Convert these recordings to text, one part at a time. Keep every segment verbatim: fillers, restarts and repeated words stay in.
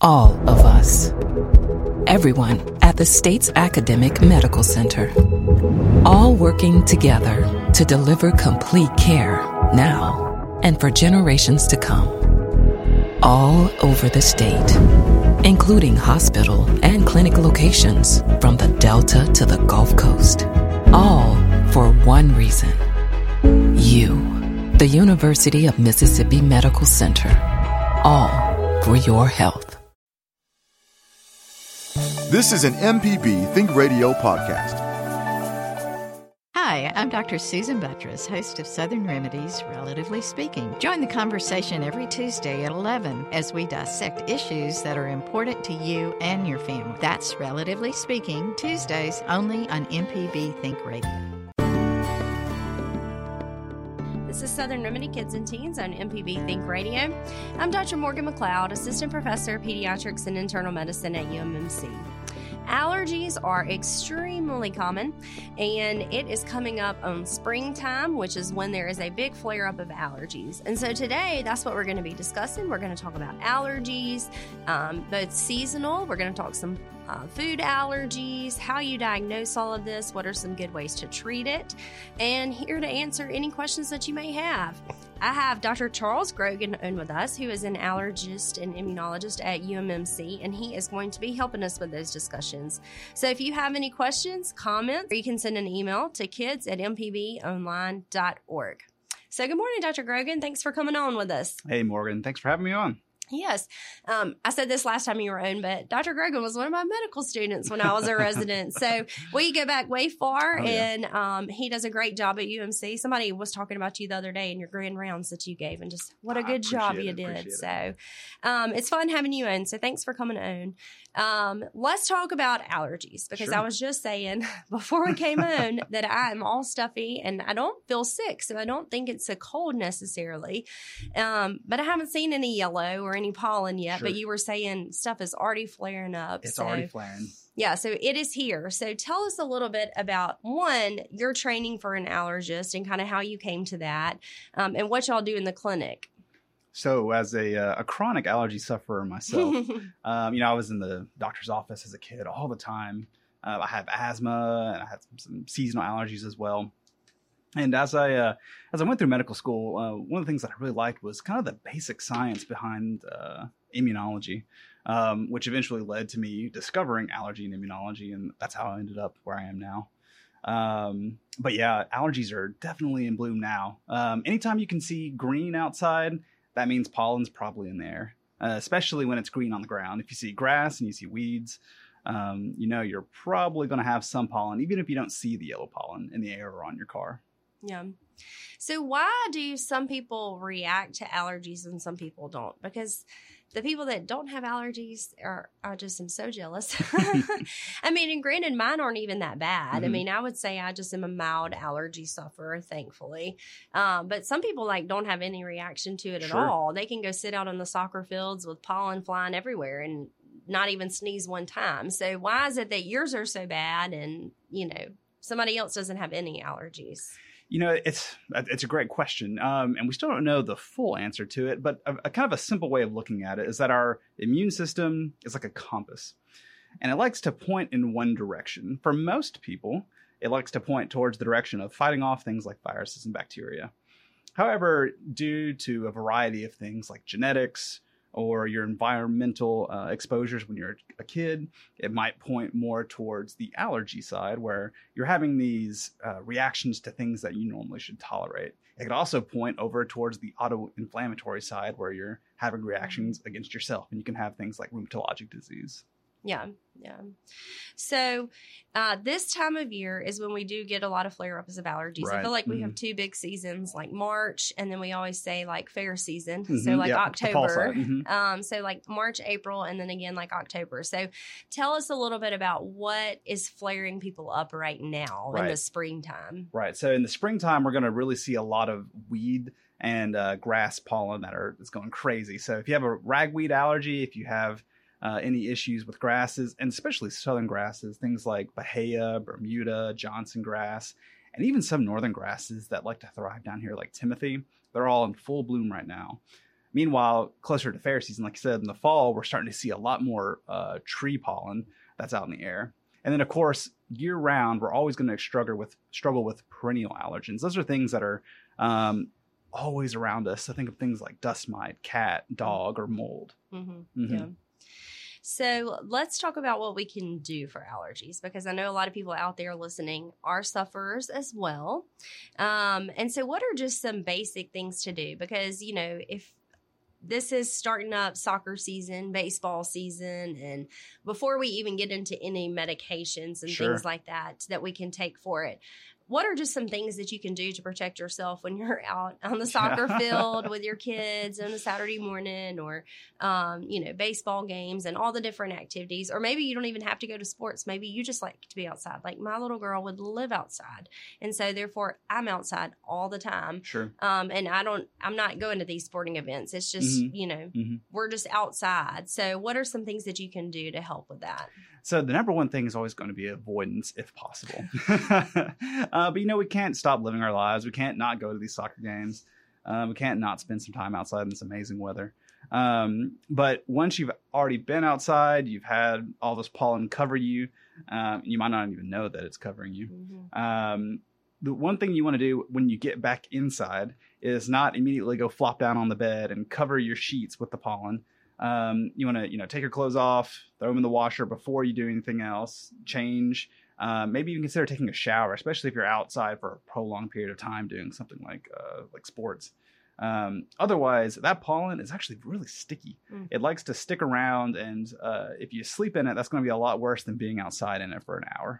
All of us. Everyone at the state's academic medical center. All working together to deliver complete care now and for generations to come. All over the state, including hospital and clinic locations from the Delta to the Gulf Coast. All for one reason. You, the University of Mississippi Medical Center. All for your health. This is an M P B Think Radio podcast. Hi, I'm Doctor Susan Buttress, host of Southern Remedies, Relatively Speaking. Join the conversation every Tuesday at eleven as we dissect issues that are important to you and your family. That's Relatively Speaking, Tuesdays only on M P B Think Radio. This is Southern Remedy Kids and Teens on M P B Think Radio. I'm Doctor Morgan McLeod, Assistant Professor of Pediatrics and Internal Medicine at U M M C. Allergies are extremely common, and it is coming up on springtime, which is when there is a big flare-up of allergies. And so today, that's what we're going to be discussing. We're going to talk about allergies, um, both seasonal. We're going to talk some uh, food allergies, how you diagnose all of this, what are some good ways to treat it, and here to answer any questions that you may have. I have Doctor Charles Grogan on with us, who is an allergist and immunologist at U M M C, and he is going to be helping us with those discussions. So if you have any questions, comments, or you can send an email to kids at m p b online dot org. So good morning, Doctor Grogan. Thanks for coming on with us. Hey, Morgan. Thanks for having me on. Yes. Um, I said this last time you were on, but Doctor Grogan was one of my medical students when I was a resident. So we go back way far, oh, yeah. and um, he does a great job at U M C. Somebody was talking about you the other day in your grand rounds that you gave, and just what a good job you it, did. So um, it's fun having you on. So thanks for coming on. Um, let's talk about allergies, because sure. I was just saying before we came on that I am all stuffy and I don't feel sick. So I don't think it's a cold necessarily. Um, but I haven't seen any yellow or any pollen yet, sure. But you were saying stuff is already flaring up. It's so, already flaring. Yeah, so it is here. So tell us a little bit about, one, your training for an allergist and kind of how you came to that, um, and what y'all do in the clinic. So as a, uh, a chronic allergy sufferer myself, um, you know, I was in the doctor's office as a kid all the time. Uh, I have asthma and I had some, some seasonal allergies as well. And as I uh, as I went through medical school, uh, one of the things that I really liked was kind of the basic science behind uh, immunology, um, which eventually led to me discovering allergy and immunology, and that's how I ended up where I am now. Um, but yeah, allergies are definitely in bloom now. Um, anytime you can see green outside, that means pollen's probably in there, uh, especially when it's green on the ground. If you see grass and you see weeds, um, you know you're probably going to have some pollen, even if you don't see the yellow pollen in the air or on your car. Yeah. So why do some people react to allergies and some people don't? Because the people that don't have allergies are, I just am so jealous. I mean, and granted, mine aren't even that bad. Mm-hmm. I mean, I would say I just am a mild allergy sufferer, thankfully. Um, but some people like don't have any reaction to it at Sure. all. They can go sit out on the soccer fields with pollen flying everywhere and not even sneeze one time. So why is it that yours are so bad and, you know, somebody else doesn't have any allergies? You know, it's it's a great question, um, and we still don't know the full answer to it, but a, a kind of a simple way of looking at it is that our immune system is like a compass, and it likes to point in one direction. For most people, it likes to point towards the direction of fighting off things like viruses and bacteria. However, due to a variety of things like genetics or your environmental uh, exposures when you're a kid, it might point more towards the allergy side, where you're having these uh, reactions to things that you normally should tolerate. It could also point over towards the auto-inflammatory side, where you're having reactions against yourself, and you can have things like rheumatologic disease. Yeah, yeah. So uh, this time of year is when we do get a lot of flare-ups of allergies. Right. I feel like we mm-hmm. have two big seasons, like March, and then we always say like fair season. Mm-hmm. So like yeah, October. Mm-hmm. Um, so like March, April, and then again like October. So tell us a little bit about what is flaring people up right now right. in the springtime. Right. So in the springtime, we're going to really see a lot of weed and uh, grass pollen that are is going crazy. So if you have a ragweed allergy, if you have Uh, any issues with grasses, and especially southern grasses, things like Bahia, Bermuda, Johnson grass, and even some northern grasses that like to thrive down here like Timothy, they're all in full bloom right now. Meanwhile, closer to fair season, like you said, in the fall, we're starting to see a lot more uh, tree pollen that's out in the air. And then, of course, year round, we're always going to struggle with struggle with perennial allergens. Those are things that are um, always around us. So think of things like dust mite, cat, dog, or mold. Mm-hmm. Mm-hmm. Yeah. So let's talk about what we can do for allergies, because I know a lot of people out there listening are sufferers as well. Um, and so what are just some basic things to do? Because, you know, if this is starting up soccer season, baseball season, and before we even get into any medications and Sure. things like that that we can take for it, what are just some things that you can do to protect yourself when you're out on the soccer field with your kids on a Saturday morning, or, um, you know, baseball games and all the different activities? Or maybe you don't even have to go to sports. Maybe you just like to be outside. Like my little girl would live outside. And so therefore I'm outside all the time. Sure. Um, and I don't, I'm not going to these sporting events. It's just, Mhm. you know, Mhm. we're just outside. So what are some things that you can do to help with that? So the number one thing is always going to be avoidance if possible. uh, but, you know, we can't stop living our lives. We can't not go to these soccer games. Um, we can't not spend some time outside in this amazing weather. Um, but once you've already been outside, you've had all this pollen cover you. Um, you might not even know that it's covering you. Mm-hmm. Um, the one thing you want to do when you get back inside is not immediately go flop down on the bed and cover your sheets with the pollen. Um, you want to, you know, take your clothes off, throw them in the washer before you do anything else, change, um, maybe even consider taking a shower, especially if you're outside for a prolonged period of time doing something like, uh, like sports. Um, otherwise that pollen is actually really sticky. Mm. It likes to stick around. And, uh, if you sleep in it, that's going to be a lot worse than being outside in it for an hour.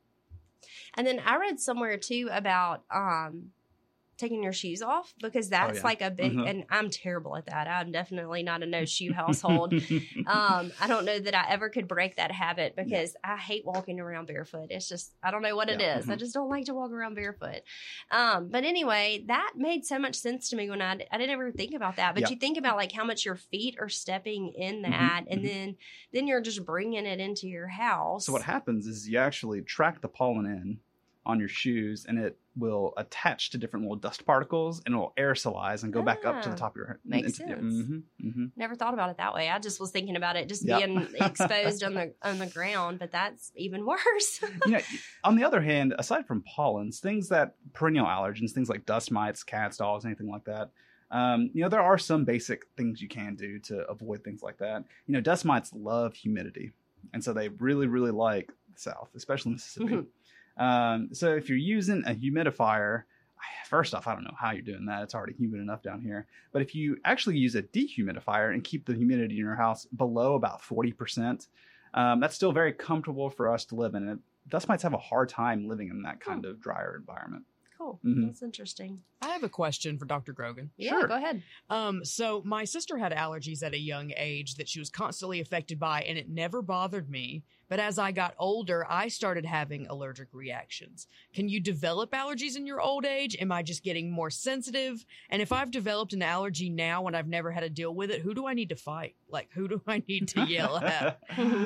And then I read somewhere too about, um, taking your shoes off, because that's yeah. like a big, Mhm. and I'm terrible at that. I'm definitely not a no shoe household. um, I don't know that I ever could break that habit, because I hate walking around barefoot. It's just, I don't know what it Yeah. is. I Mhm. just don't like to walk around barefoot. Um, but anyway, that made so much sense to me when I, I didn't ever think about that. But Yeah. you think about like how much your feet are stepping in that, Mhm. and Mhm. then, then you're just bringing it into your house. So what happens is you actually track the pollen in on your shoes, and it will attach to different little dust particles, and it will aerosolize and go back up to the Ah, top of your head. makes sense. Mm-hmm, mm-hmm. Never thought about it that way. I just was thinking about it just Yeah. being exposed on the on the ground, but that's even worse. You know, on the other hand, aside from pollens, things that perennial allergens, things like dust mites, cats, dogs, anything like that, um, you know, there are some basic things you can do to avoid things like that. You know, dust mites love humidity, and so they really, really like the South, especially Mississippi. Um, so if you're using a humidifier, first off, I don't know how you're doing that. It's already humid enough down here. But if you actually use a dehumidifier and keep the humidity in your house below about forty percent, um, that's still very comfortable for us to live in. And dust mites have a hard time living in that kind of drier environment. Cool. Mhm. That's interesting. I have a question for Doctor Grogan. Yeah, Sure. go ahead. Um, so my sister had allergies at a young age that she was constantly affected by, and it never bothered me. But as I got older, I started having allergic reactions. Can you develop allergies in your old age? Am I just getting more sensitive? And if I've developed an allergy now and I've never had to deal with it, who do I need to fight? Like, who do I need to yell at?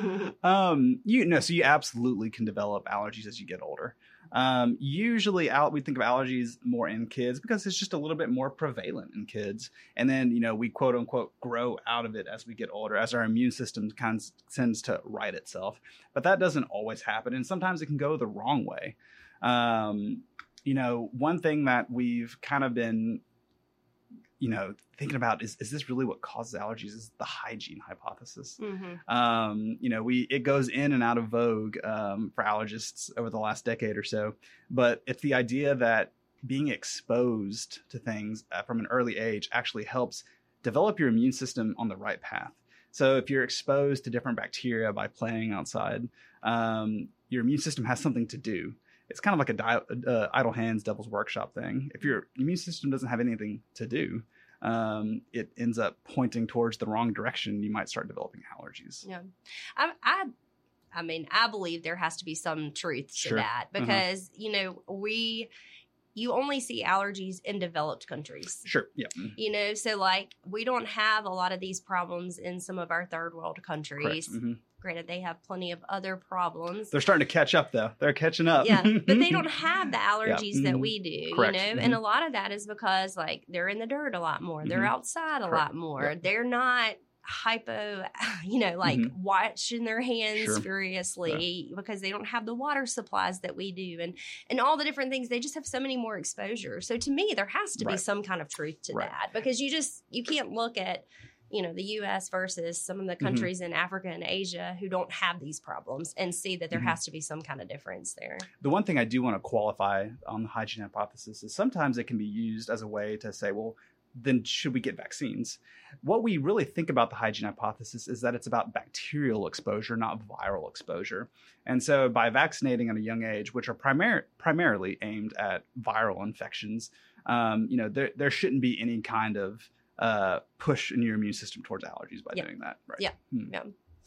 um, you know, so you absolutely can develop allergies as you get older. Um, usually out, we think of allergies more in kids because it's just a little bit more prevalent in kids. And then, you know, we quote unquote grow out of it as we get older, as our immune system kind of tends to right itself. But that doesn't always happen. And sometimes it can go the wrong way. Um, you know, one thing that we've kind of been, you know, thinking about is, is this really what causes allergies? Is the hygiene hypothesis. Mm-hmm. Um, you know, we, it goes in and out of vogue, um, for allergists over the last decade or so, but it's the idea that being exposed to things uh, from an early age actually helps develop your immune system on the right path. So if you're exposed to different bacteria by playing outside, um, your immune system has something to do. It's kind of like a di- uh, idle hands, devil's workshop thing. If your immune system doesn't have anything to do, um, it ends up pointing towards the wrong direction. You might start developing allergies. Yeah. I, I, I mean, I believe there has to be some truth to Sure. that because, uh-huh. you know, we, you only see allergies in developed countries. Sure. Yeah. You know, so like we don't have a lot of these problems in some of our third world countries. Mm-hmm. Granted, they have plenty of other problems. They're starting to catch up, though. They're catching up. Yeah, but they don't have the allergies yeah. that mm-hmm. we do, Correct. you know? Mm-hmm. And a lot of that is because, like, they're in the dirt a lot more. They're Mm-hmm. outside a Correct. lot more. Yeah. They're not hypo, you know, like Mm-hmm. washing their hands Sure. furiously yeah. because they don't have the water supplies that we do and, and all the different things. They just have so many more exposure. So to me, there has to Right. be some kind of truth to Right. that because you just, you can't look at, you know, the U S versus some of the Mm-hmm. countries in Africa and Asia who don't have these problems and see that there Mm-hmm. has to be some kind of difference there. The one thing I do want to qualify on the hygiene hypothesis is sometimes it can be used as a way to say, well, then should we get vaccines? What we really think about the hygiene hypothesis is that it's about bacterial exposure, not viral exposure. And so by vaccinating at a young age, which are primar- primarily aimed at viral infections, um, you know, there, there shouldn't be any kind of uh, push in your immune system towards allergies by Yep. doing that. Right. Yeah. Hmm. Yeah.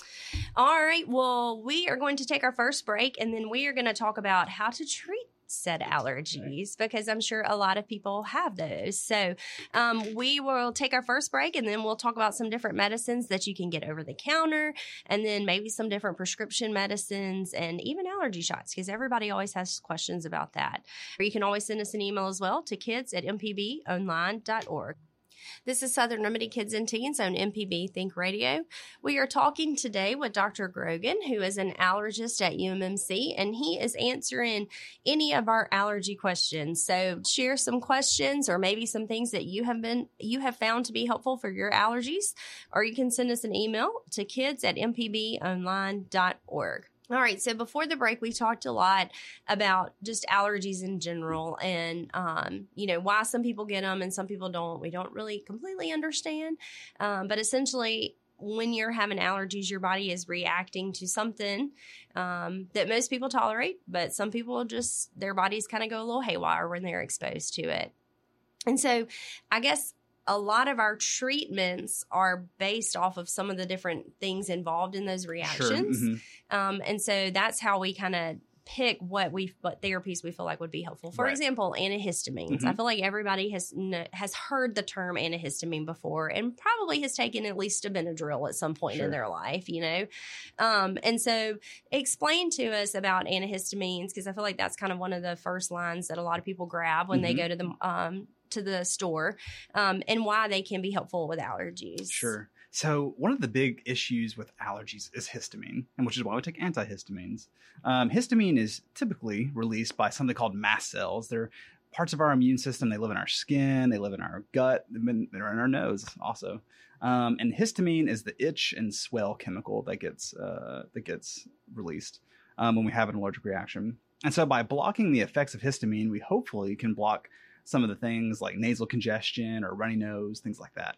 All right. Well, we are going to take our first break and then we are going to talk about how to treat said allergies because I'm sure a lot of people have those. So um, we will take our first break and then we'll talk about some different medicines that you can get over the counter and then maybe some different prescription medicines and even allergy shots because everybody always has questions about that. Or you can always send us an email as well to kids at m p b online dot org. This is Southern Remedy Kids and Teens on M P B Think Radio. We are talking today with Doctor Grogan, who is an allergist at U M M C, and he is answering any of our allergy questions. So share some questions or maybe some things that you have been you have found to be helpful for your allergies, or you can send us an email to kids at m p b online dot org. All right. So before the break, we talked a lot about just allergies in general and, um, you know, why some people get them and some people don't. We don't really completely understand. Um, but essentially, when you're having allergies, your body is reacting to something um, that most people tolerate, but some people just, their bodies kind of go a little haywire when they're exposed to it. And so I guess a lot of our treatments are based off of some of the different things involved in those reactions. Sure. Mm-hmm. Um, and so that's how we kind of pick what we what therapies we feel like would be helpful. For Right. example, antihistamines. Mhm. I feel like everybody has kn- has heard the term antihistamine before and probably has taken at least a Benadryl at some point Sure. in their life, you know. Um, and so explain to us about antihistamines because I feel like that's kind of one of the first lines that a lot of people grab when they Mhm. go to the um, to the store um, and why they can be helpful with allergies. Sure. So one of the big issues with allergies is histamine, and which is why we take antihistamines. Um, histamine is typically released by something called mast cells. They're parts of our immune system. They live in our skin. They live in our gut. They're in our nose also. Um, and histamine is the itch and swell chemical that gets uh, that gets released um, when we have an allergic reaction. And so by blocking the effects of histamine, we hopefully can block some of the things like nasal congestion or runny nose, things like that.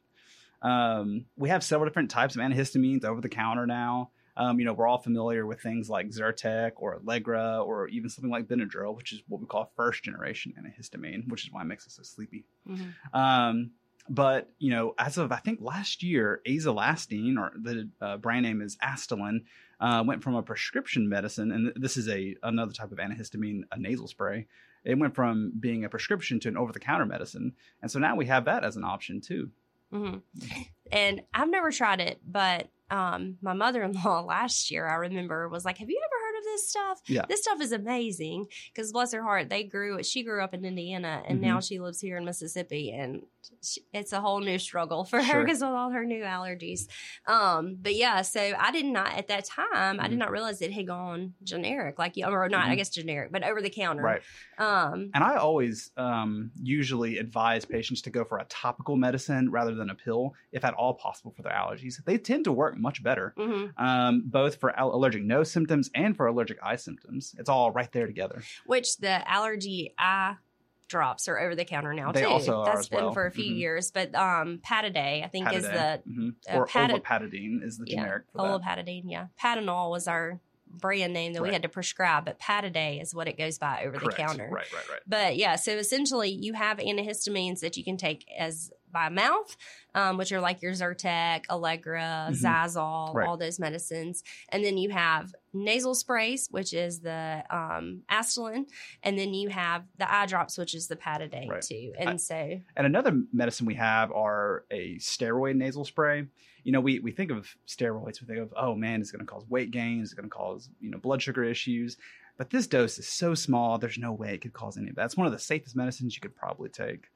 Um, we have several different types of antihistamines over the counter now. Um, you know, we're all familiar with things like Zyrtec or Allegra or even something like Benadryl, which is what we call first generation antihistamine, which is why it makes us so sleepy. Mm-hmm. Um, but, you know, as of, I think last year, azolastine, or the uh, brand name is Astelin, uh, went from a prescription medicine, and this is a another type of antihistamine, a nasal spray. It went from being a prescription to an over-the-counter medicine. And so now we have that as an option too. Mm-hmm. And I've never tried it, but um, my mother-in-law last year, I remember, was like, have you ever heard of this stuff? Yeah. This stuff is amazing because bless her heart, they grew, she grew up in Indiana and Mm-hmm. now she lives here in Mississippi and she, it's a whole new struggle for her Sure. because of all her new allergies. Um, but yeah, so I did not, at that time, Mm-hmm. I did not realize it had gone generic, like, or not, Mm-hmm. I guess generic, but over the counter. Right. Um, And I always um, usually advise patients to go for a topical medicine rather than a pill, if at all possible, for their allergies. They tend to work much better, mhm. um, both for al- allergic nose symptoms and for allergic eye symptoms. It's all right there together. Which the allergy eye drops are over the counter now They too. also are That's as been well. for a few Mhm. years, but um, Pataday I think is the Mhm. uh, or Pata- olopatadine is the yeah, generic for that. olopatadine. Yeah, Patanol was our brand name that we Right. had to prescribe, but Pataday is what it goes by over Correct. the counter. Right, right, right. But yeah, so essentially you have antihistamines that you can take as by mouth, um, which are like your Zyrtec, Allegra, Mhm. Zazol, Right. all those medicines. And then you have nasal sprays, which is the um, Astelin. And then you have the eye drops, which is the Pataday Right. too. And I- so, And another medicine we have are a steroid nasal spray. You know, we, we think of steroids, we think of, oh man, it's going to cause weight gain, it's going to cause, you know, blood sugar issues. But this dose is so small, there's no way it could cause any of that. It's one of the safest medicines you could probably take.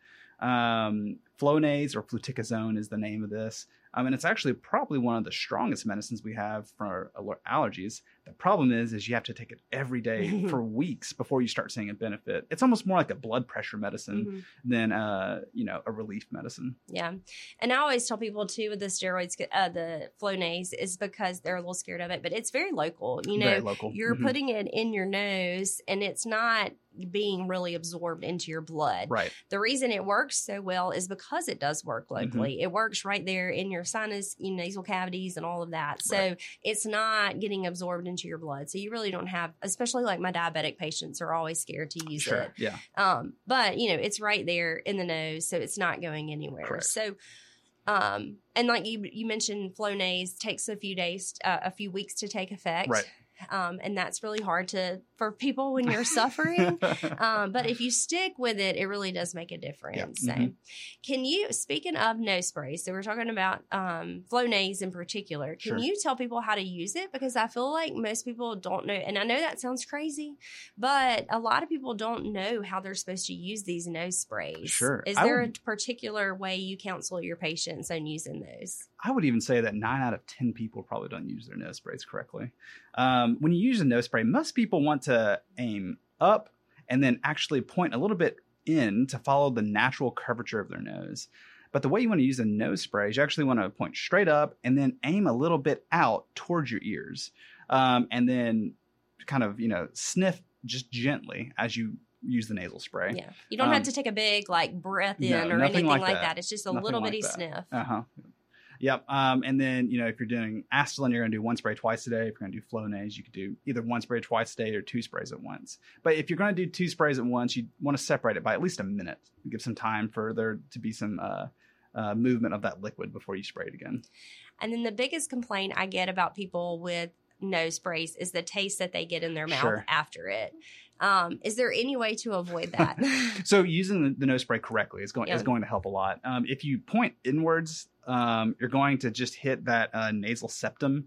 Um, Flonase or fluticasone is the name of this. Um, and it's actually probably one of the strongest medicines we have for aller- allergies. The problem is, is you have to take it every day for weeks before you start seeing a benefit. It's almost more like a blood pressure medicine mhm. than, uh, you know, a relief medicine. Yeah. And I always tell people too with the steroids, uh, the Flonase is because they're a little scared of it, but it's very local. You know, Very local. you're Mhm. putting it in your nose and it's not being really absorbed into your blood. Right. The reason it works so well is because it does work Mm-hmm. locally. It works right there in your sinus, you know, nasal cavities and all of that. So Right. it's not getting absorbed into your blood. So you really don't have, especially like my diabetic patients are always scared to use Sure. it. Yeah. Um, but you know, it's right there in the nose, so it's not going anywhere. Correct. So, um, and like you you mentioned, Flonase takes a few days, uh, a few weeks to take effect. Right. Um, and that's really hard to for people when you're suffering. um, but if you stick with it, it really does make a difference. So, Mhm. can you, speaking of nose sprays, so we're talking about um, Flonase in particular, can Sure. you tell people how to use it? Because I feel like most people don't know, and I know that sounds crazy, but a lot of people don't know how they're supposed to use these nose sprays. Sure. Is I there would- a particular way you counsel your patients on using those? I would even say that nine out of ten people probably don't use their nose sprays correctly. Um, when you use a nose spray, most people want to aim up and then actually point a little bit in to follow the natural curvature of their nose. But the way you want to use a nose spray is you actually want to point straight up and then aim a little bit out towards your ears. Um, and then kind of, you know, sniff just gently as you use the nasal spray. Yeah. You don't Um, have to take a big like breath in no, or nothing anything like like that. that. It's just a Nothing little like bitty that. sniff. Uh-huh. Yep. Um, and then, you know, if you're doing Astelin, you're going to do one spray twice a day. If you're going to do Flonase, you could do either one spray twice a day or two sprays at once. But if you're going to do two sprays at once, you want to separate it by at least a minute. Give some time for there to be some uh, uh, movement of that liquid before you spray it again. And then the biggest complaint I get about people with nose sprays is the taste that they get in their mouth Sure. after it. Um, is there any way to avoid that? So using the, the nose spray correctly is going Yeah. is going to help a lot. Um, if you point inwards, um, you're going to just hit that uh, nasal septum,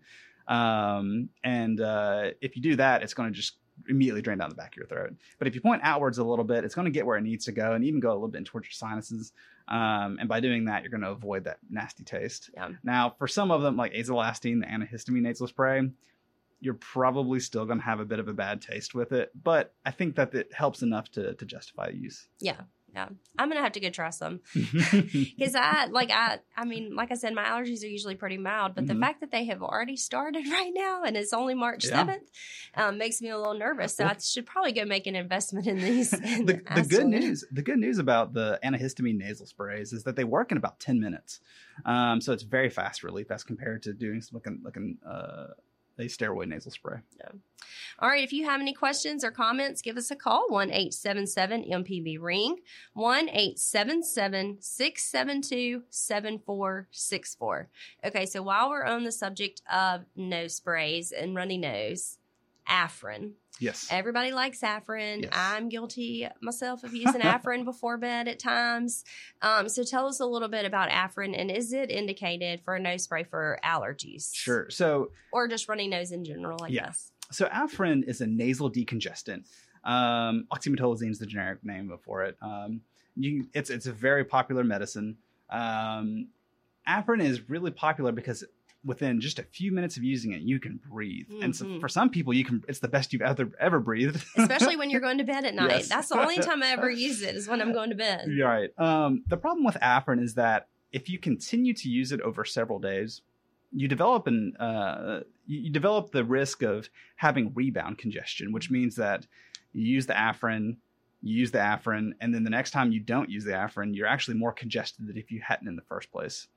um, and uh, if you do that, it's going to just immediately drain down the back of your throat. But if you point outwards a little bit, it's going to get where it needs to go, and even go a little bit towards your sinuses. Um, and by doing that, you're going to avoid that nasty taste. Yeah. Now, for some of them, like azolastine, the antihistamine nasal spray, you're probably still going to have a bit of a bad taste with it, but I think that it helps enough to to justify use. Yeah. Yeah. I'm going to have to go try some. Because I, like, I, I mean, like I said, my allergies are usually pretty mild, but the Mhm. fact that they have already started right now and it's only March Yeah. seventh um, makes me a little nervous. So I should probably go make an investment in these. in the, the good Astelin. news the good news about the antihistamine nasal sprays is that they work in about ten minutes, um, so it's very fast relief as compared to doing some like an, like an uh, a steroid nasal spray. All right. If you have any questions or comments, give us a call. one eight seven seven M P B ring, one eight seven seven six seven two seven four six four. Okay. So while we're on the subject of nose sprays and runny nose, Afrin. Yes. Everybody likes Afrin. Yes. I'm guilty myself of using Afrin before bed at times. Um, so tell us a little bit about Afrin, and is it indicated for a nose spray for allergies? Sure. So Or just runny nose in general, I Yeah. guess. So Afrin is a nasal decongestant. Um, oxymetazoline is the generic name for it. Um, you, it's it's a very popular medicine. Um, Afrin is really popular because within just a few minutes of using it, you can breathe. And so Mhm. for some people, you can. It's the best you've ever ever breathed. Especially when you're going to bed at night. Yes. That's the only time I ever use it is when I'm going to bed. You're right. Um, the problem with Afrin is that if you continue to use it over several days, you develop an uh, you, you develop the risk of having rebound congestion, which means that you use the Afrin, you use the Afrin, and then the next time you don't use the Afrin, you're actually more congested than if you hadn't in the first place.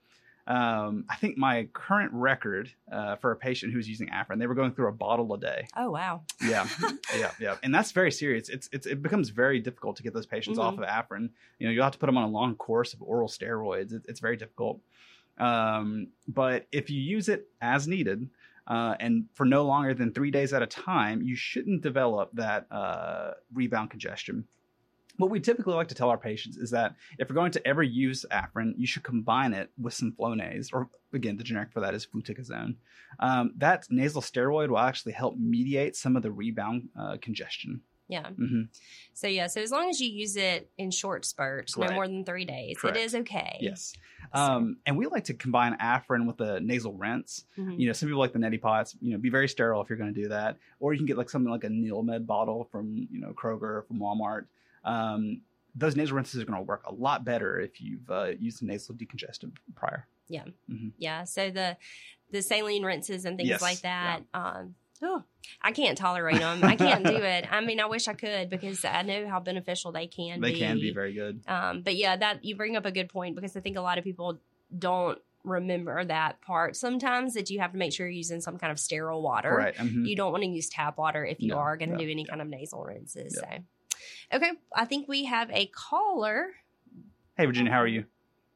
Um, I think my current record uh, for a patient who's using Afrin, they were going through a bottle a day. Oh, wow. Yeah, yeah, yeah. And that's very serious. It's, it's It becomes very difficult to get those patients Mm-hmm. off of Afrin. You know, you'll have to put them on a long course of oral steroids. It, it's very difficult. Um, but if you use it as needed, uh, and for no longer than three days at a time, you shouldn't develop that uh, rebound congestion. What we typically like to tell our patients is that if you're going to ever use Afrin, you should combine it with some Flonase, or again, the generic for that is fluticasone. Um, that nasal steroid will actually help mediate some of the rebound uh, congestion. Yeah. Mm-hmm. So, yeah. So, as long as you use it in short spurts, Right. no more than three days, Correct. it is okay. Yes. Um, and we like to combine Afrin with a nasal rinse. Mhm. You know, some people like the neti pots. You know, be very sterile if you're going to do that. Or you can get like something like a Neilmed bottle from, you know, Kroger or from Walmart. Um, those nasal rinses are going to work a lot better if you've uh, used a nasal decongestant prior. Yeah. Mhm. Yeah. So, the the saline rinses and things Yes. like that. Um, oh, I can't tolerate them. I can't do it. I mean, I wish I could because I know how beneficial they can They be. can be very good. Um, but yeah, that you bring up a good point because I think a lot of people don't remember that part sometimes, that you have to make sure you're using some kind of sterile water. Right. Mhm. You don't want to use tap water if you No, are going to no, do any yeah. kind of nasal rinses. Yeah. So, okay, I think we have a caller. Hey, Virginia, how are you?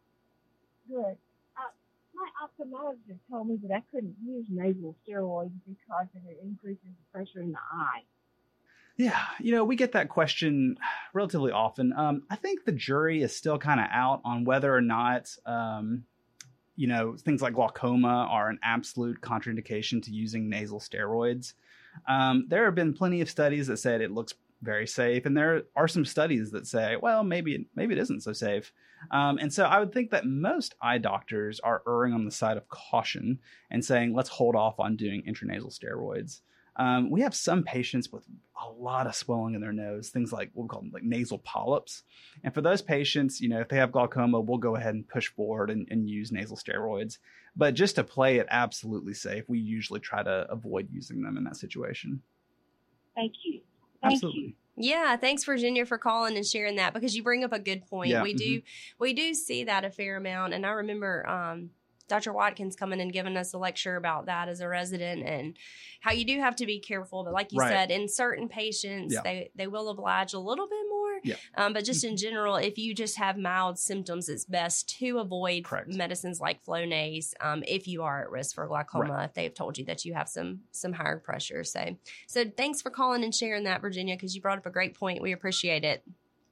Good. Uh, my ophthalmologist told me that I couldn't use nasal steroids because it increases the pressure in the eye. Yeah, you know, we get that question relatively often. Um, I think the jury is still kind of out on whether or not, um, you know, things like glaucoma are an absolute contraindication to using nasal steroids. Um, there have been plenty of studies that said it looks very safe, and there are some studies that say, well, maybe maybe it isn't so safe. Um, and so I would think that most eye doctors are erring on the side of caution and saying, let's hold off on doing intranasal steroids. Um, we have some patients with a lot of swelling in their nose, things like what we call them like nasal polyps. And for those patients, you know, if they have glaucoma, we'll go ahead and push forward and, and use nasal steroids. But just to play it absolutely safe, we usually try to avoid using them in that situation. Thank you. Thank Absolutely. you. Yeah, thanks Virginia for calling and sharing that because you bring up a good point. Yeah, we do we do see that a fair amount, and I remember um, Doctor Watkins coming and giving us a lecture about that as a resident and how you do have to be careful. But like you Right. said, in certain patients, Yeah. they they will oblige a little bit more. Yeah. Um, but just in general, if you just have mild symptoms, it's best to avoid Correct. medicines like Flonase um, if you are at risk for glaucoma. Right. If they've told you that you have some some higher pressure, so so thanks for calling and sharing that, Virginia, because you brought up a great point. We appreciate it.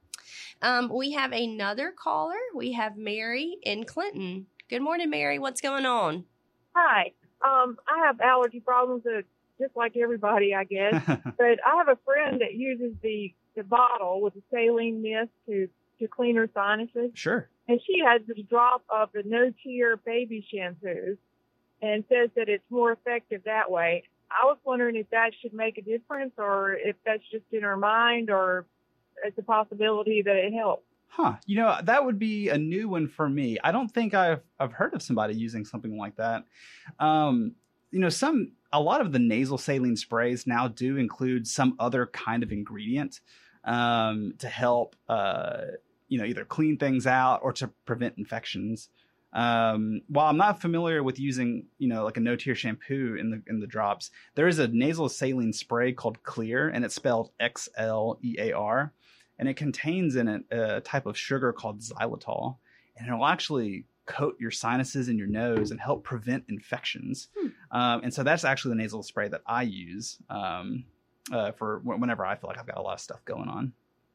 Um, we have another caller. We have Mary in Clinton. Good morning, Mary. What's going on? Hi. Um, I have allergy problems, uh, just like everybody, I guess. But I have a friend that uses the, the bottle with the saline mist to, to clean her sinuses. Sure. And she has this drop of the no-tear baby shampoo and says that it's more effective that way. I was wondering if that should make a difference or if that's just in her mind or it's a possibility that it helps. Huh. You know, that would be a new one for me. I don't think I've I've heard of somebody using something like that. Um, you know, some a lot of the nasal saline sprays now do include some other kind of ingredient um, to help, uh, you know, either clean things out or to prevent infections. Um, while I'm not familiar with using, you know, like a no-tear shampoo in the in the drops, there is a nasal saline spray called Clear, and it's spelled X L E A R. And it contains in it a type of sugar called xylitol, and it'll actually coat your sinuses and your nose and help prevent infections. Hmm. Um, and so that's actually the nasal spray that I use um, uh, for whenever I feel like I've got a lot of stuff going on.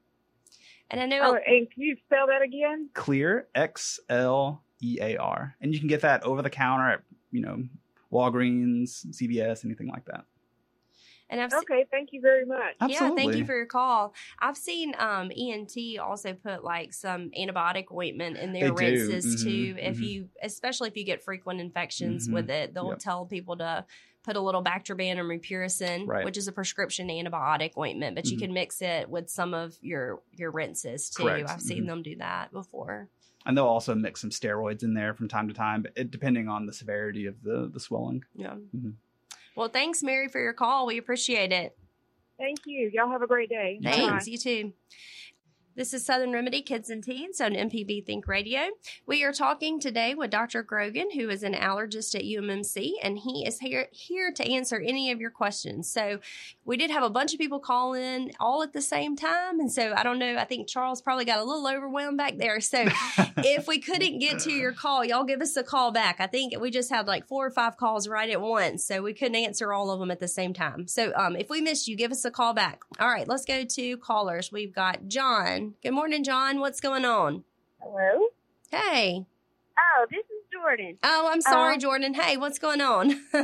And I know Oh, and can you spell that again? Clear, X L E A R. And you can get that over the counter at, you know, Walgreens, C V S, anything like that. and I've se- Okay, thank you very much. Yeah, thank Absolutely. you for your call. I've seen um, E N T also put like some antibiotic ointment in their They do. rinses Mhm, too. If mhm. you, especially if you get frequent infections Mhm. with it, they'll Yep. tell people to put a little Bactroban or Mupirocin, Right. which is a prescription antibiotic ointment, but you Mhm. can mix it with some of your your rinses too. Correct. I've seen Mhm. them do that before. And they'll also mix some steroids in there from time to time, but it, depending on the severity of the, the swelling. Yeah. Mhm. Well, thanks, Mary, for your call. We appreciate it. Thank you. Y'all have a great day. You too. Thanks. You too. This is Southern Remedy Kids and Teens on M P B Think Radio. We are talking today with Doctor Grogan, who is an allergist at U M M C, and he is here here to answer any of your questions. So we did have a bunch of people call in all at the same time, and so I don't know, I think Charles probably got a little overwhelmed back there. So if we couldn't get to your call, y'all give us a call back. I think we just had like four or five calls right at once, so we couldn't answer all of them at the same time. So um, if we missed you, give us a call back. All right, let's go to callers. We've got John. Good morning, John. What's going on? Hello? Hey. Oh, this is Jordan. Oh, I'm sorry, Um, Jordan. Hey, what's going on? So,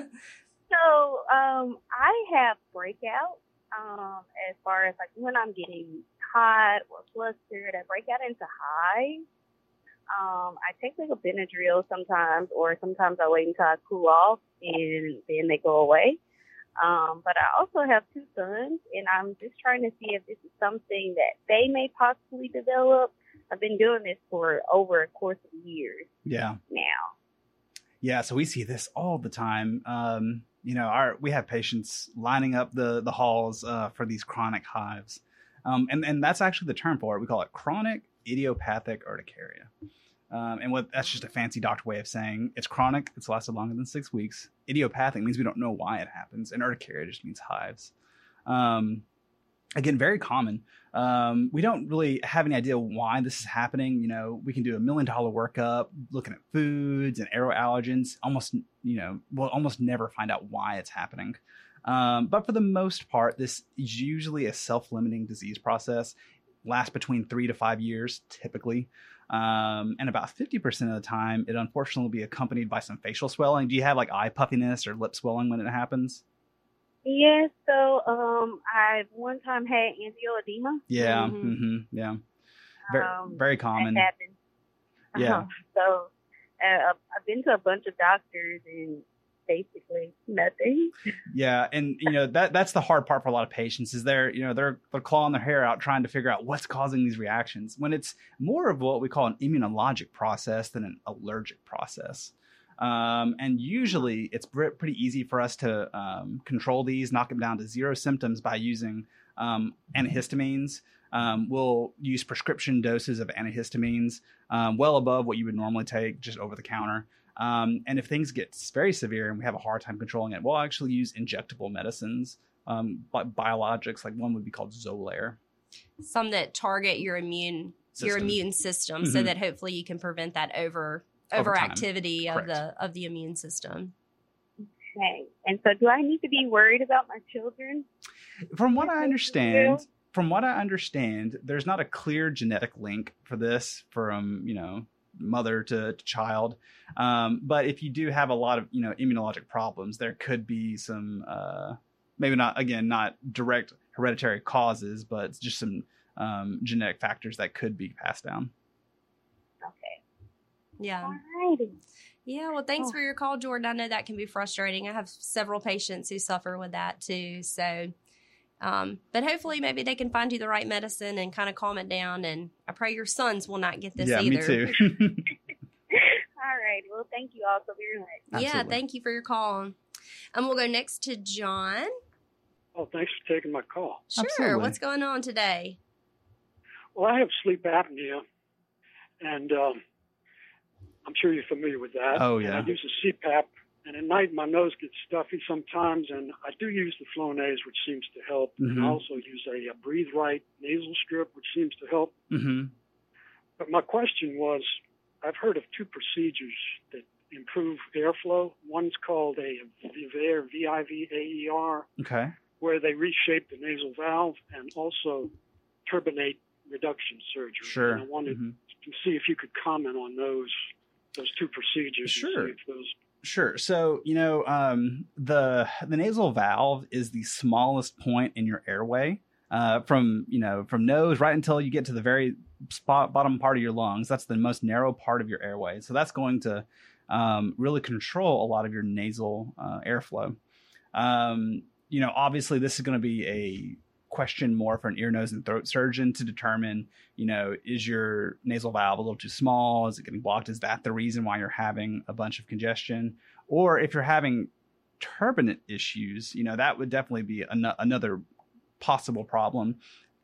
um, I have breakouts, um, as far as like when I'm getting hot or flustered, I break out into hives. Um, I take like a Benadryl sometimes, or sometimes I wait until I cool off and then they go away. Um, but I also have two sons, and I'm just trying to see if this is something that they may possibly develop. I've been doing this for over a course of years Yeah. now. Yeah, so we see this all the time. Um, you know, our we have patients lining up the the halls uh, for these chronic hives, um, and and that's actually the term for it. We call it chronic idiopathic urticaria, um, and what that's just a fancy doctor way of saying it's chronic. It's lasted longer than six weeks. Idiopathic means we don't know why it happens, and urticaria just means hives. Um, again, very common. Um, we don't really have any idea why this is happening. You know, we can do a million dollar workup looking at foods and aeroallergens. Almost, you know, we'll almost never find out why it's happening. Um, but for the most part, this is usually a self-limiting disease process. Lasts between three to five years, typically. Um, and about fifty percent of the time, it unfortunately will be accompanied by some facial swelling. Do you have like eye puffiness or lip swelling when it happens? Yes, so um, I one time had angioedema. Yeah, Mhm. mm-hmm, yeah. Very, Um, very common. That happened. Yeah. Um, so uh, I've been to a bunch of doctors and basically nothing. Yeah, and you know that that's the hard part for a lot of patients is they're you know they're they're clawing their hair out trying to figure out what's causing these reactions when it's more of what we call an immunologic process than an allergic process. Um, and usually it's pr- pretty easy for us to um, control these, knock them down to zero symptoms by using um, antihistamines. Um, we'll use prescription doses of antihistamines um, well above what you would normally take just over the counter. Um, and if things get very severe and we have a hard time controlling it, we'll actually use injectable medicines, um, like biologics, like one would be called Xolair. Some that target your immune your System. immune system, so Mhm. that hopefully you can prevent that over Over time. overactivity of Correct. the of the immune system. Okay. And so do I need to be worried about my children? From what I Yeah. understand, from what I understand, there's not a clear genetic link for this from, you know, mother to, to child. Um, but if you do have a lot of, you know, immunologic problems, there could be some, uh, maybe not, again, not direct hereditary causes, but just some um, genetic factors that could be passed down. Okay. Yeah. All righty. Yeah, well, thanks Oh. for your call, Jordan. I know that can be frustrating. I have several patients who suffer with that too. So, um, but hopefully maybe they can find you the right medicine and kind of calm it down. And I pray your sons will not get this yeah, either. me too. All righty. Well, thank you all so very much. Yeah, Absolutely. thank you for your call. And we'll go next to John. Oh, thanks for taking my call. Sure. Absolutely. What's going on today? Well, I have sleep apnea, and um, I'm sure you're familiar with that. Oh, And yeah. I use a C PAP, and at night my nose gets stuffy sometimes, and I do use the Flonase, which seems to help. And Mhm. I also use a, a Breathe Right nasal strip, which seems to help. hmm But my question was, I've heard of two procedures that improve airflow. One's called a Vivair, V I V A E R, Okay. where they reshape the nasal valve and also turbinate reduction surgery. Sure. And I wanted Mhm. to see if you could comment on those those two procedures. and Sure. see if those, Sure. So, you know, um, the the nasal valve is the smallest point in your airway, uh, from, you know, from nose right until you get to the very spot bottom part of your lungs. That's the most narrow part of your airway. So that's going to um, really control a lot of your nasal uh, airflow. Um, you know, obviously this is going to be a question more for an ear, nose, and throat surgeon to determine, you know, is your nasal valve a little too small? Is it getting blocked? Is that the reason why you're having a bunch of congestion? Or if you're having turbinate issues, you know, that would definitely be an- another possible problem.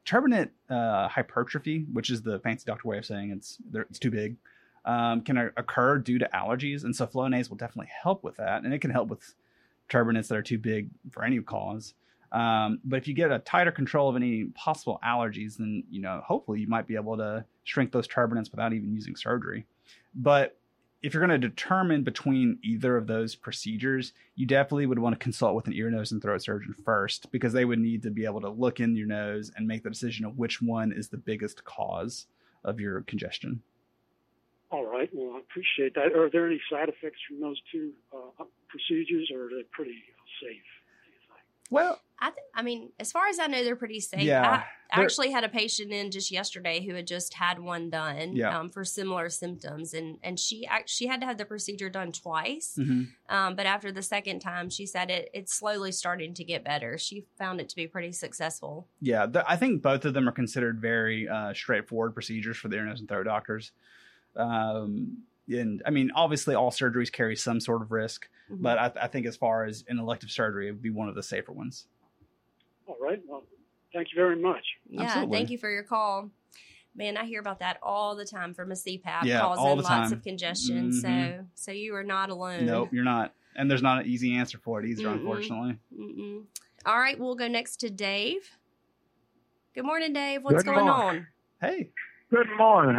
turbinate uh, hypertrophy, which is the fancy doctor way of saying it's it's too big, um, can occur due to allergies. And so Flonase will definitely help with that. And it can help with turbinates that are too big for any cause. Um, but if you get a tighter control of any possible allergies, then, you know, hopefully you might be able to shrink those turbinates without even using surgery. But if you're going to determine between either of those procedures, you definitely would want to consult with an ear, nose, and throat surgeon first, because they would need to be able to look in your nose and make the decision of which one is the biggest cause of your congestion. All right. Well, I appreciate that. Are there any side effects from those two uh, procedures, or are they pretty safe? Well, I th- I mean, as far as I know, they're pretty safe. Yeah, I actually had a patient in just yesterday who had just had one done Yeah. um, for similar symptoms, and and she act- she had to have the procedure done twice. Mm-hmm. Um, but after the second time, she said it it's slowly starting to get better. She found it to be pretty successful. Yeah, th- I think both of them are considered very uh, straightforward procedures for the ear, nose, and throat doctors. Um, and I mean, obviously, all surgeries carry some sort of risk, Mhm. but I, th- I think as far as an elective surgery, it would be one of the safer ones. All right. Well, thank you very much. Yeah, Absolutely. thank you for your call. Man, I hear about that all the time from a C PAP Yeah, causing all the lots time. of congestion. Mhm. So so you are not alone. Nope, you're not. And there's not an easy answer for it either, Mm-mm. unfortunately. Mm-mm. All right, we'll go next to Dave. Good morning, Dave. What's Good going morning. on? Hey. Good morning.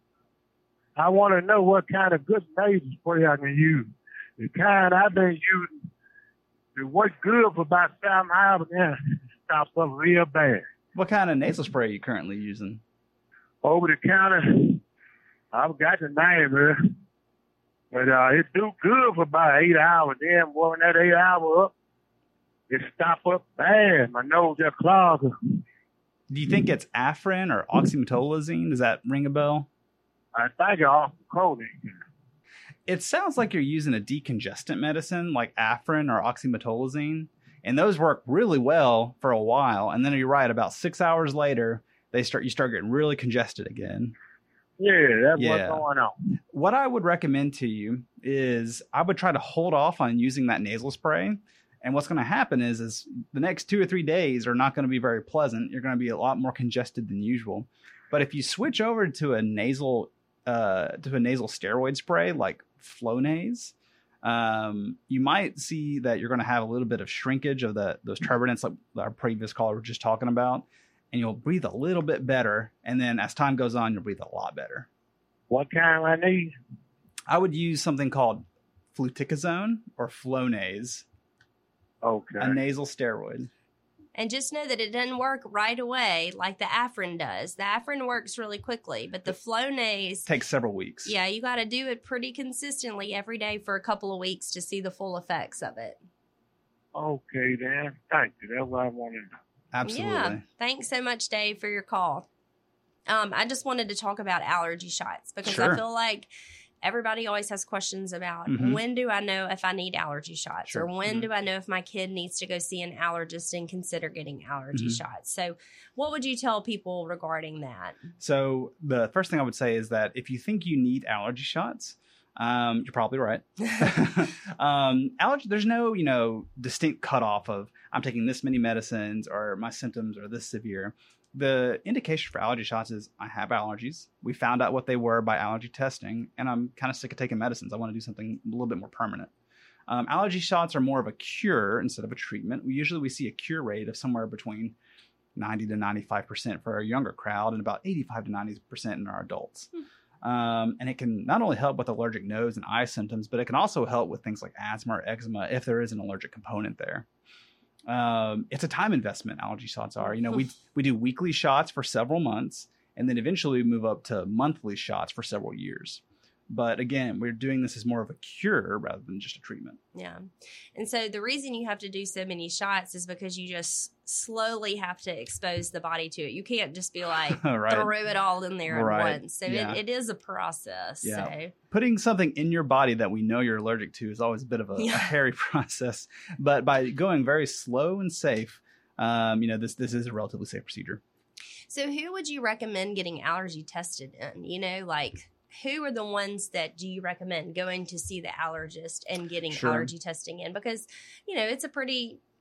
I want to know what kind of good nasal spray I can use. The kind I've been using, it worked good for about seven hours, and then it stopped up real bad. What kind of nasal spray are you currently using? Over the counter, I've got the name here, but uh, it do good for about eight hours. Then when that eight hours up, it stopped up bad. My nose just clogged. Do you think it's Afrin or oxymetazoline? Does that ring a bell? I think it's off the codeine. It sounds like you're using a decongestant medicine like Afrin or oxymetazoline, and those work really well for a while. And then you're right, about six hours later, they start you start getting really congested again. Yeah, that's Yeah. what's going on. What I would recommend to you is I would try to hold off on using that nasal spray. And what's going to happen is, is the next two or three days are not going to be very pleasant. You're going to be a lot more congested than usual. But if you switch over to a nasal uh, to a nasal steroid spray like Flonase, um, you might see that you're going to have a little bit of shrinkage of the those turbinates like our previous caller was just talking about, and you'll breathe a little bit better. And then as time goes on, you'll breathe a lot better. What kind I need? I would use something called fluticasone or Flonase, Okay. a nasal steroid. And just know that it doesn't work right away like the Afrin does. The Afrin works really quickly, but the Flonase Takes several weeks. yeah, you got to do it pretty consistently every day for a couple of weeks to see the full effects of it. Okay, then. Thank you. That's what I wanted to know. Absolutely. Yeah. Thanks so much, Dave, for your call. Um, I just wanted to talk about allergy shots because Sure. I feel like everybody always has questions about Mhm. when do I know if I need allergy shots Sure. or when Mhm. do I know if my kid needs to go see an allergist and consider getting allergy Mhm. shots. So what would you tell people regarding that? So the first thing I would say is that if you think you need allergy shots, um, you're probably right. um, allergy, there's no, you know, distinct cutoff of I'm taking this many medicines or my symptoms are this severe. The indication for allergy shots is I have allergies. We found out what they were by allergy testing, and I'm kind of sick of taking medicines. I want to do something a little bit more permanent. Um, allergy shots are more of a cure instead of a treatment. We usually we see a cure rate of somewhere between ninety to ninety-five percent for our younger crowd and about eighty-five to ninety percent in our adults. Um, and it can not only help with allergic nose and eye symptoms, but it can also help with things like asthma or eczema if there is an allergic component there. Um, it's a time investment, allergy shots are. You know, we we do weekly shots for several months, and then eventually we move up to monthly shots for several years. But again, we're doing this as more of a cure rather than just a treatment. Yeah. And so the reason you have to do so many shots is because you just slowly have to expose the body to it. You can't just be like, Right. throw it all in there Right. at once. So Yeah. it, it is a process. Yeah. So. Putting something in your body that we know you're allergic to is always a bit of a, Yeah. a hairy process. But by going very slow and safe, um, you know, this this is a relatively safe procedure. So who would you recommend getting allergy tested in? You know, like who are the ones that do you recommend going to see the allergist and getting Sure. allergy testing in? Because, you know, it's a pretty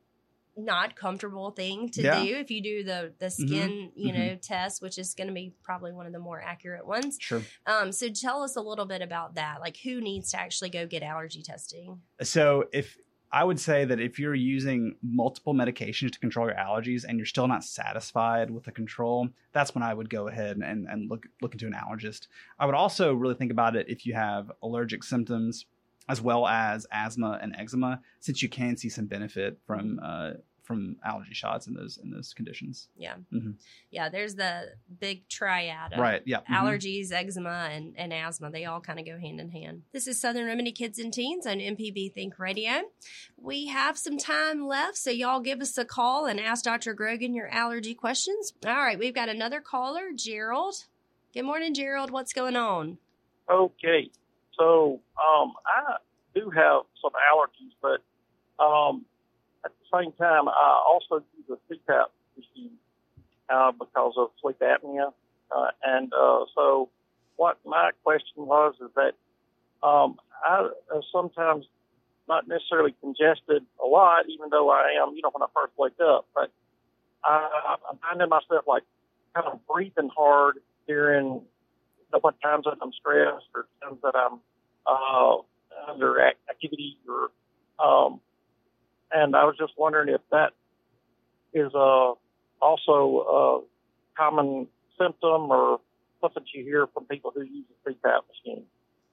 not comfortable thing to Yeah. do if you do the the skin, Mhm. you know, Mhm. test, which is going to be probably one of the more accurate ones. Sure. Um, so tell us a little bit about that. Like, who needs to actually go get allergy testing? So if I would say that if you're using multiple medications to control your allergies and you're still not satisfied with the control, that's when I would go ahead and, and look look into an allergist. I would also really think about it if you have allergic symptoms as well as asthma and eczema, since you can see some benefit from uh, from allergy shots in those in those conditions. Yeah. Mhm. Yeah. There's the big triad of Right. Yeah. Mhm. allergies, eczema, and, and asthma. They all kind of go hand in hand. This is Southern Remedy Kids and Teens on M P B Think Radio. We have some time left, so y'all give us a call and ask Doctor Grogan your allergy questions. All right. We've got another caller, Gerald. Good morning, Gerald. What's going on? Okay, so um, I do have some allergies, but um, at the same time, I also use a C PAP machine uh, because of sleep apnea. Uh, and uh, so what my question was is that um, I uh, sometimes not necessarily congested a lot, even though I am, you know, when I first wake up, but I, I'm finding myself like kind of breathing hard during the what times that I'm stressed or times that I'm uh, under ac- activity or, um, and I was just wondering if that is uh, also a common symptom or something you hear from people who use a C PAP machine.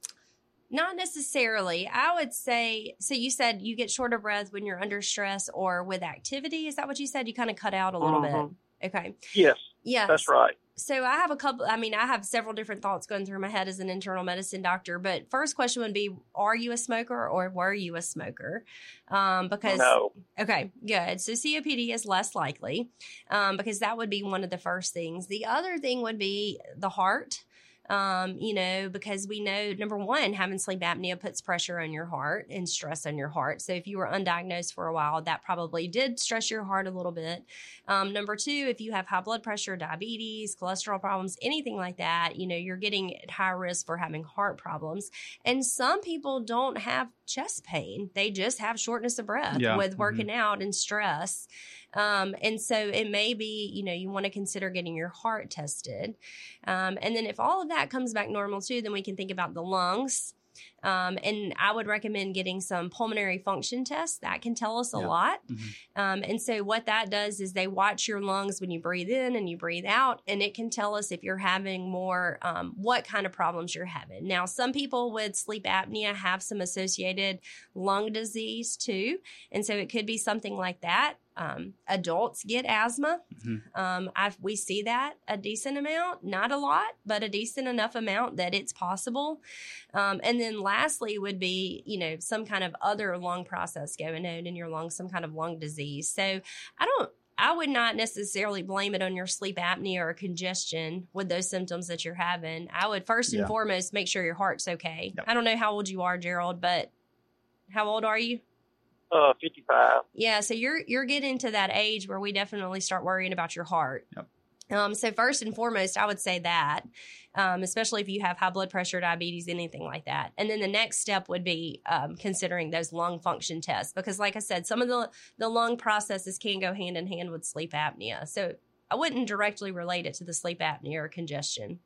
Not necessarily. I would say, so you said you get short of breath when you're under stress or with activity. Is that what you said? You kind of cut out a little Mhm. bit. Okay. Yes. Yes. That's right. So I have a couple, I mean, I have several different thoughts going through my head as an internal medicine doctor, but first question would be, are you a smoker or were you a smoker? Um, because, No. okay, good. So C O P D is less likely, um, because that would be one of the first things. The other thing would be the heart. Um, you know, because we know, number one, having sleep apnea puts pressure on your heart and stress on your heart. So if you were undiagnosed for a while, that probably did stress your heart a little bit. Um, number two, if you have high blood pressure, diabetes, cholesterol problems, anything like that, you know, you're getting at high risk for having heart problems. And some people don't have chest pain. They just have shortness of breath Yeah. with working out and stress. Um, and so it may be, you know, you want to consider getting your heart tested. Um, and then if all of that comes back normal too, then we can think about the lungs. Um, and I would recommend getting some pulmonary function tests. That can tell us a Yeah. lot. Mhm. Um, and so what that does is they watch your lungs when you breathe in and you breathe out, and it can tell us if you're having more, um, what kind of problems you're having. Now, some people with sleep apnea have some associated lung disease too. And so it could be something like that. Um, adults get asthma. Mhm. Um, I've, we see that a decent amount, not a lot, but a decent enough amount that it's possible. Um, and then lastly would be, you know, some kind of other lung process going on in your lungs, some kind of lung disease. So I don't, I would not necessarily blame it on your sleep apnea or congestion with those symptoms that you're having. I would first and Yeah. foremost make sure your heart's okay. Yep. I don't know how old you are, Gerald, but how old are you? Uh, fifty-five. Yeah, so you're you're getting to that age where we definitely start worrying about your heart. Yep. Um, so first and foremost, I would say that, um, especially if you have high blood pressure, diabetes, anything like that. And then the next step would be um, considering those lung function tests, because like I said, some of the, the lung processes can go hand in hand with sleep apnea. So I wouldn't directly relate it to the sleep apnea or congestion.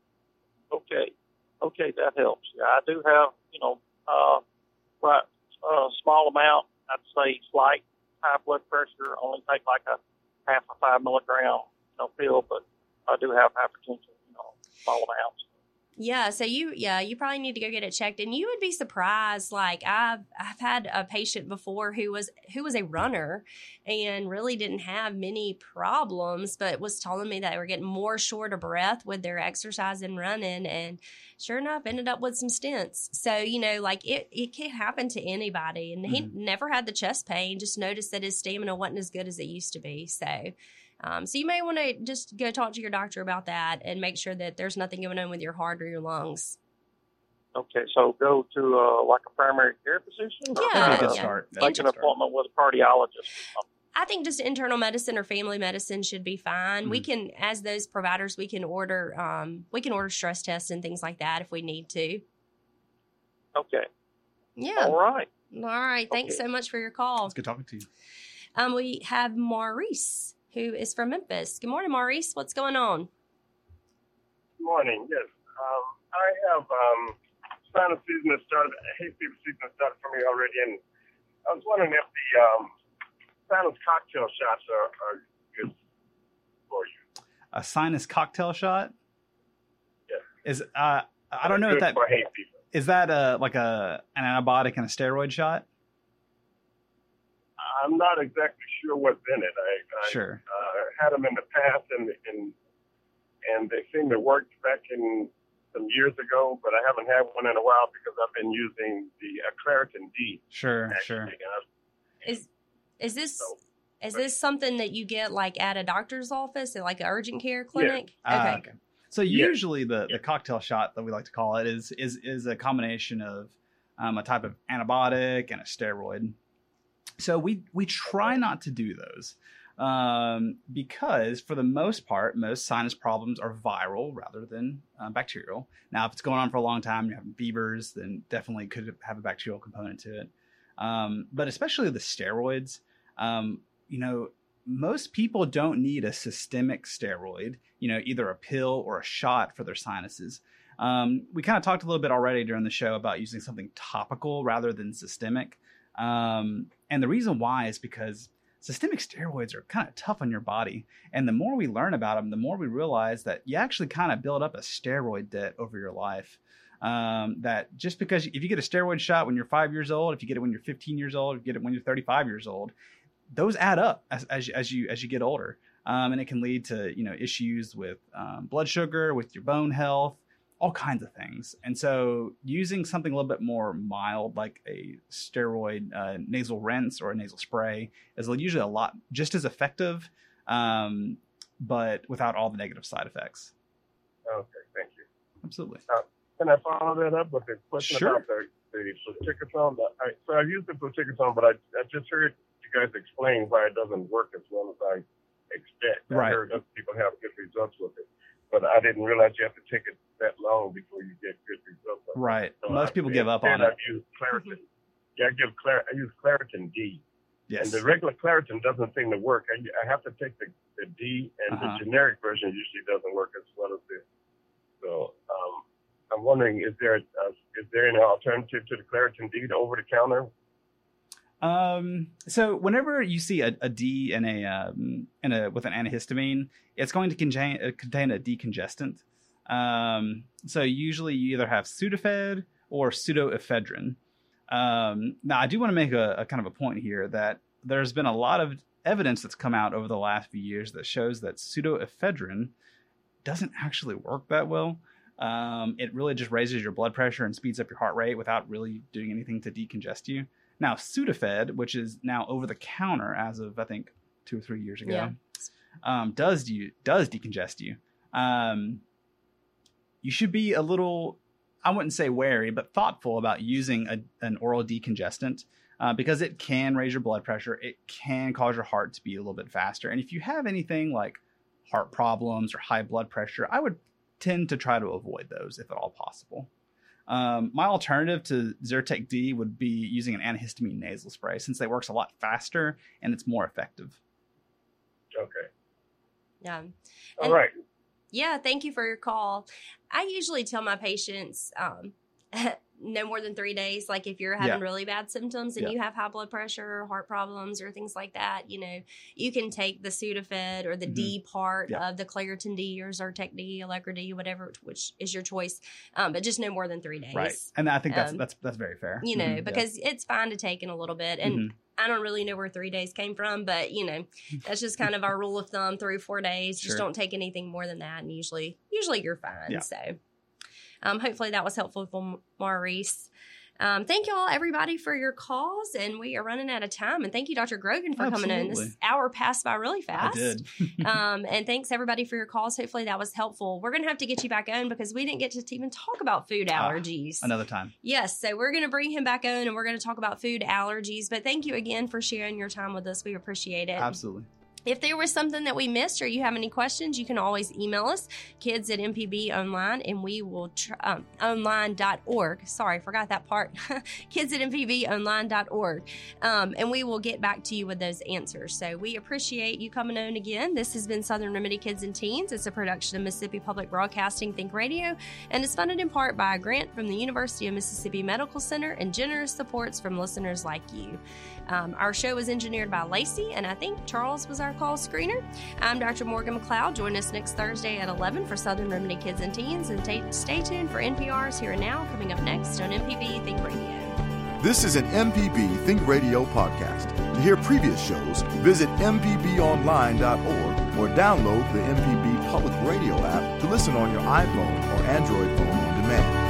Okay. Okay, that helps. Yeah, I do have, you know, uh, right, a small amount. I'd say slight high blood pressure. Only take like a half a five milligram, you know, pill, but I do have hypertension, you know, small amounts. Yeah, so you yeah, you probably need to go get it checked, and you would be surprised. Like I've I've had a patient before who was who was a runner and really didn't have many problems, but was telling me that they were getting more short of breath with their exercise and running, and sure enough, ended up with some stents. So you know, like it it can happen to anybody, and he Mhm. never had the chest pain. Just noticed that his stamina wasn't as good as it used to be. So. Um, so you may want to just go talk to your doctor about that and make sure that there's nothing going on with your heart or your lungs. Okay, so go to uh, like a primary care physician? Or, Yeah, That'd be a good yeah. start. That'd Make be an a good start. appointment with a cardiologist or something. I think just internal medicine or family medicine should be fine. We can, as those providers, we can order, um, we can order stress tests and things like that if we need to. Okay. Yeah. All right. All right. Thanks Okay. so much for your call. It's good talking to you. Um, we have Maurice, who is from Memphis. Good morning, Maurice. What's going on? Good morning. Yes. Um, I have um, sinus season that started, hay fever season that started for me already, and I was wondering if the um, sinus cocktail shots are, are good for you. A sinus cocktail shot? Yes. Is uh, I don't know good if that for hay fever. Is that a like a an antibiotic and a steroid shot? I'm not exactly sure what's in it. I, I Sure. uh, had them in the past, and and and they seem to work back in some years ago, but I haven't had one in a while because I've been using the uh, Claritin D. Sure, actually, sure. and I've- Is is this So- is this something that you get like at a doctor's office, at like an urgent care clinic? Ah, Okay. So Yeah. usually the, the cocktail shot that we like to call it is is is a combination of um, a type of antibiotic and a steroid. So we we try not to do those um, because for the most part, most sinus problems are viral rather than uh, bacterial. Now, if it's going on for a long time, you're having fevers, then definitely could have a bacterial component to it. Um, but especially the steroids, um, you know, most people don't need a systemic steroid, you know, either a pill or a shot for their sinuses. Um, we kind of talked a little bit already during the show about using something topical rather than systemic. Um, and the reason why is because systemic steroids are kind of tough on your body. And the more we learn about them, the more we realize that you actually kind of build up a steroid debt over your life. Um, that just because if you get a steroid shot when you're five years old, if you get it when you're fifteen years old, if you get it when you're thirty-five years old, those add up as, as, as you as you get older. Um, and it can lead to, you know, issues with um, blood sugar, with your bone health, all kinds of things. And so using something a little bit more mild, like a steroid uh, nasal rinse or a nasal spray, is usually a lot just as effective, um, but without all the negative side effects. Okay, thank you. Absolutely. Uh, can I follow that up with a question Sure. about the, the fluticasone? I, so I've used the fluticasone, but I, I just heard you guys explain why it doesn't work as well as I expect. I Right. heard other people have good results with it, but I didn't realize you have to take it that long before you get good results. with it. Right. So Most I- people give up on instead it. I've used Claritin. Yeah, I give Clar- I use Claritin D. Yes. And the regular Claritin doesn't seem to work. I, I have to take the, the D, and Uh-huh. the generic version usually doesn't work as well as this. So um, I'm wondering, is there a, is there an alternative to the Claritin D, the over-the-counter? Um, so whenever you see a, a D in a, um, in a, with an antihistamine, it's going to contain, uh, contain a decongestant. Um, so usually you either have Sudafed or pseudoephedrine. Um, now I do want to make a, a kind of a point here that there's been a lot of evidence that's come out over the last few years that shows that pseudoephedrine doesn't actually work that well. Um, it really just raises your blood pressure and speeds up your heart rate without really doing anything to decongest you. Now, Sudafed, which is now over the counter as of, I think, two or three years ago, Yeah. um, does do, does decongest you. Um, you should be a little, I wouldn't say wary, but thoughtful about using a, an oral decongestant uh, because it can raise your blood pressure. It can cause your heart to beat a little bit faster. And if you have anything like heart problems or high blood pressure, I would tend to try to avoid those if at all possible. Um, my alternative to Zyrtec D would be using an antihistamine nasal spray since it works a lot faster and it's more effective. Okay. Yeah. All And- right. Yeah, thank you for your call. I usually tell my patients um, no more than three days. Like if you're having Yeah. really bad symptoms and Yeah. you have high blood pressure, heart problems, or things like that, you know, you can take the Sudafed or the Mhm. D part Yeah. of the Claritin D or Zyrtec D, Allegra D, whatever, which is your choice. Um, but just no more than three days. Right. And I think that's Um, that's that's very fair. You know, Mhm, yeah. because it's fine to take in a little bit. And Mhm. I don't really know where three days came from, but you know, that's just kind of our rule of thumb, three or four days. Just Sure. don't take anything more than that. And usually, usually you're fine. Yeah. So um, hopefully that was helpful for Maurice. Um, thank y'all, everybody, for your calls. And we are running out of time. And thank you, Doctor Grogan, for coming in. This Absolutely. hour passed by really I fast. did. um, and thanks, everybody, for your calls. Hopefully that was helpful. We're going to have to get you back on because we didn't get to even talk about food Ah, allergies. Another time. Yes, so we're going to bring him back on and we're going to talk about food allergies. But thank you again for sharing your time with us. We appreciate it. Absolutely. If there was something that we missed or you have any questions, you can always email us, kids at M P B online, and we will, tr- um, online dot org. Sorry, I forgot that part. kids at M P B online dot org. Um, and we will get back to you with those answers. So we appreciate you coming on again. This has been Southern Remedy Kids and Teens. It's a production of Mississippi Public Broadcasting Think Radio, and is funded in part by a grant from the University of Mississippi Medical Center and generous supports from listeners like you. Um, our show was engineered by Lacey, and I think Charles was our call screener. I'm Doctor Morgan McLeod. Join us next Thursday at eleven for Southern Remedy Kids and Teens, and t- stay tuned for N P R's Here and Now coming up next on M P B Think Radio. This is an M P B Think Radio podcast. To hear previous shows, visit m p b online dot org or download the M P B Public Radio app to listen on your iPhone or Android phone on demand.